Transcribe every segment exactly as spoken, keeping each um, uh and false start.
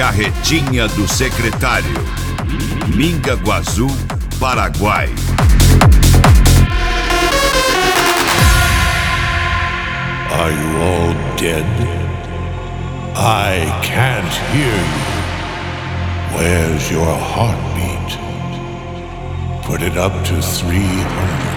Carretinha do Secretário, Mingaguaçu, Paraguai. Are you all dead? I can't hear you. Where's your heartbeat? Put it up to three hundred.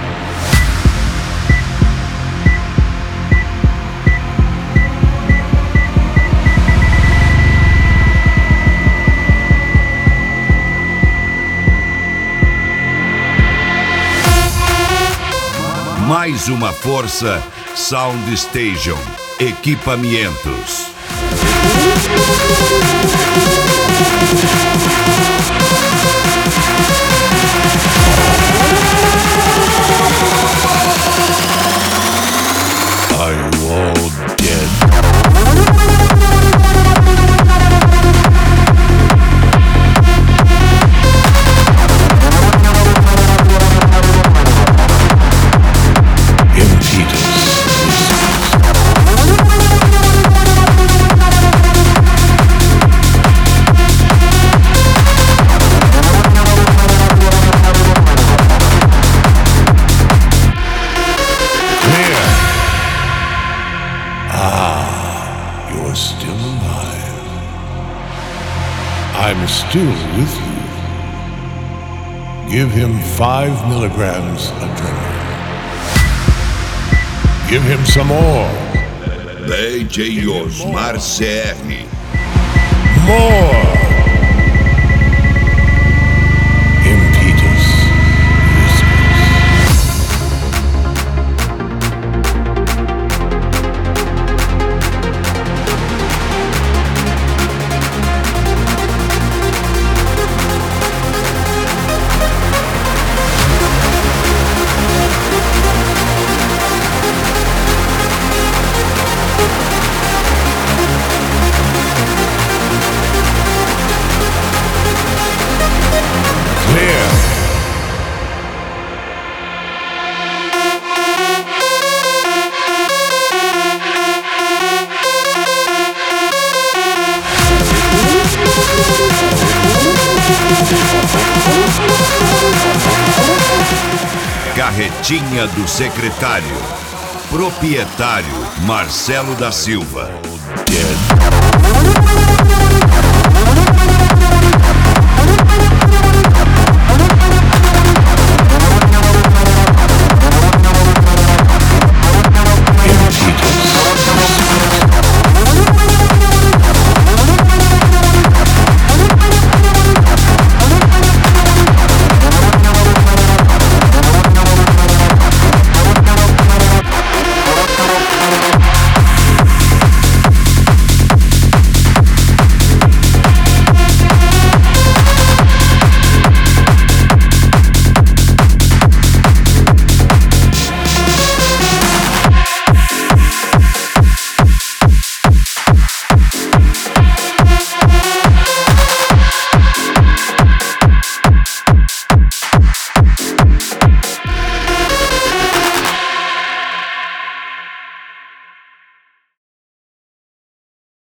Mais uma força Sound Station Equipamentos. Are you all dead? I'm still with you. Give him five milligrams adrenaline. Give him some more. D J Osmar C R. More. Impetus. Carretinha do Secretário, Proprietário Marcelo da Silva. Dead.